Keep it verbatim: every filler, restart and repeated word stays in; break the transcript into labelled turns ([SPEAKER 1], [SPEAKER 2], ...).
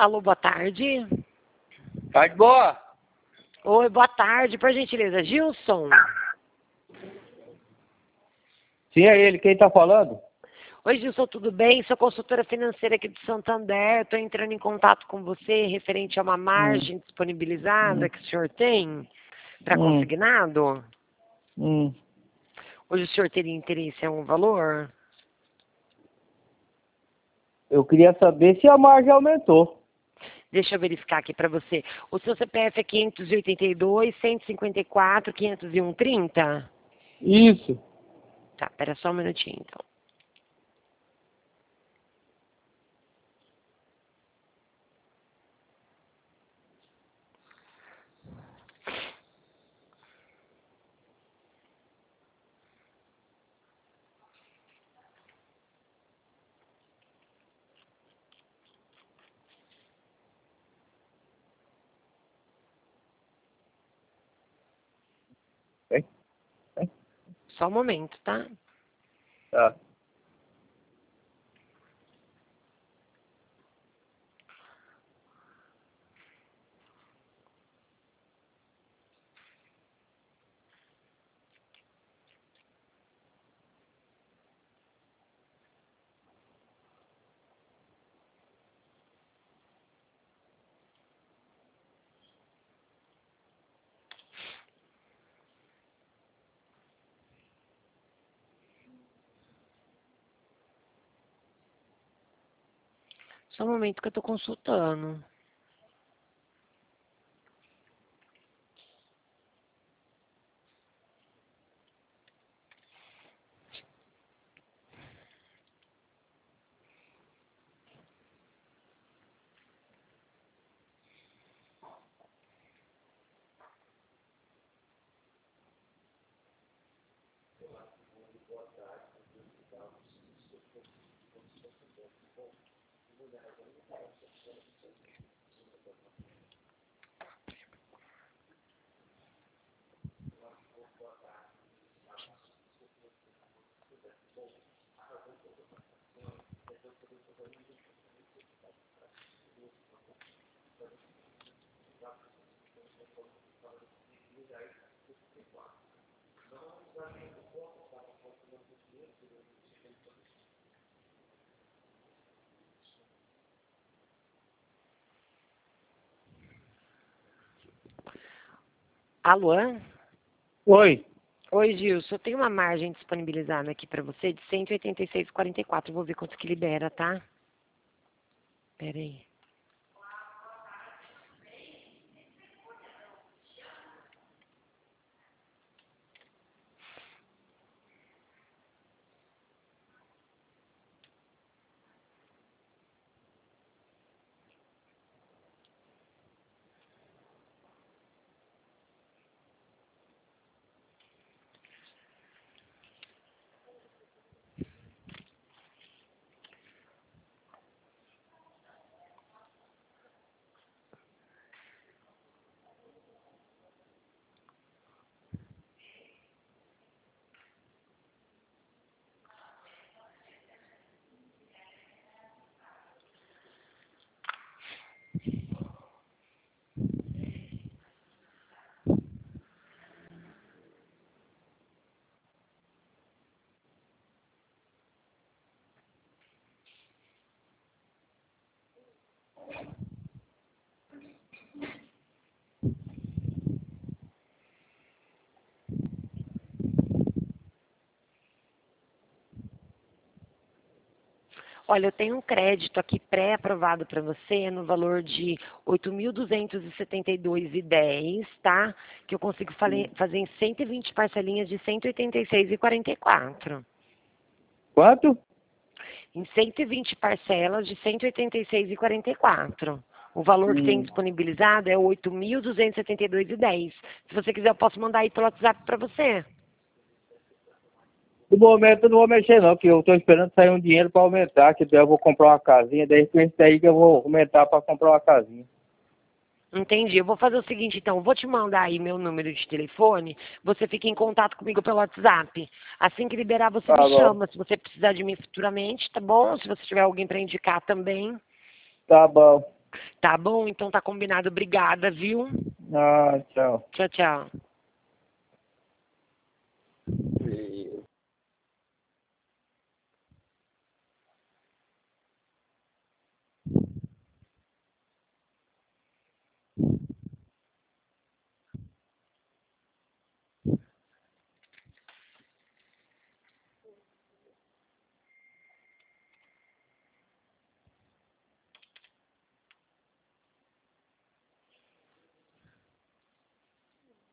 [SPEAKER 1] Alô, boa tarde.
[SPEAKER 2] Tarde boa.
[SPEAKER 1] Oi, boa tarde, por gentileza. Gilson?
[SPEAKER 2] Sim, é ele. Quem tá falando?
[SPEAKER 1] Oi, Gilson, tudo bem? Sou consultora financeira aqui de Santander. Estou entrando em contato com você referente a uma margem
[SPEAKER 2] Hum.
[SPEAKER 1] disponibilizada
[SPEAKER 2] Hum.
[SPEAKER 1] que o senhor tem para
[SPEAKER 2] Hum.
[SPEAKER 1] consignado.
[SPEAKER 2] Hum.
[SPEAKER 1] Hoje o senhor teria interesse em algum valor?
[SPEAKER 2] Eu queria saber se a margem aumentou.
[SPEAKER 1] Deixa eu verificar aqui para você. O seu C P F é quinhentos e oitenta e dois, cento e cinquenta e quatro, quinhentos e um, trinta?
[SPEAKER 2] Isso.
[SPEAKER 1] Tá, pera só um minutinho, então.
[SPEAKER 2] Hein? Hein?
[SPEAKER 1] Só um momento, tá?
[SPEAKER 2] Tá.
[SPEAKER 1] Só um momento que eu estou consultando. Alô?
[SPEAKER 2] Oi.
[SPEAKER 1] Oi, Gilson. Eu tenho uma margem disponibilizada aqui para você de cento e oitenta e seis vírgula quarenta e quatro. Vou ver quanto que libera, tá? Pera aí. Olha, eu tenho um crédito aqui pré-aprovado para você no valor de oito mil duzentos e setenta e dois reais e dez centavos, tá? Que eu consigo fale- fazer em cento e vinte parcelinhas de cento e oitenta e seis reais e quarenta e quatro.
[SPEAKER 2] Quanto?
[SPEAKER 1] Em cento e vinte parcelas de cento e oitenta e seis reais e quarenta e quatro. O valor que tem
[SPEAKER 2] Hum.
[SPEAKER 1] disponibilizado é oito mil duzentos e setenta e dois reais e dez centavos. Se você quiser, eu posso mandar aí pelo WhatsApp para você.
[SPEAKER 2] No momento eu não vou mexer não, que eu tô esperando sair um dinheiro para aumentar, que daí eu vou comprar uma casinha, daí com isso daí que eu vou aumentar para comprar uma casinha.
[SPEAKER 1] Entendi. Eu vou fazer o seguinte, então. Eu vou te mandar aí meu número de telefone. Você fica em contato comigo pelo WhatsApp. Assim que liberar, você
[SPEAKER 2] Tá
[SPEAKER 1] me
[SPEAKER 2] bom.
[SPEAKER 1] chama. Se você precisar de mim futuramente, tá bom? Se você tiver alguém para indicar também.
[SPEAKER 2] Tá bom.
[SPEAKER 1] Tá bom? Então tá combinado. Obrigada, viu?
[SPEAKER 2] Ah, tchau.
[SPEAKER 1] Tchau, tchau.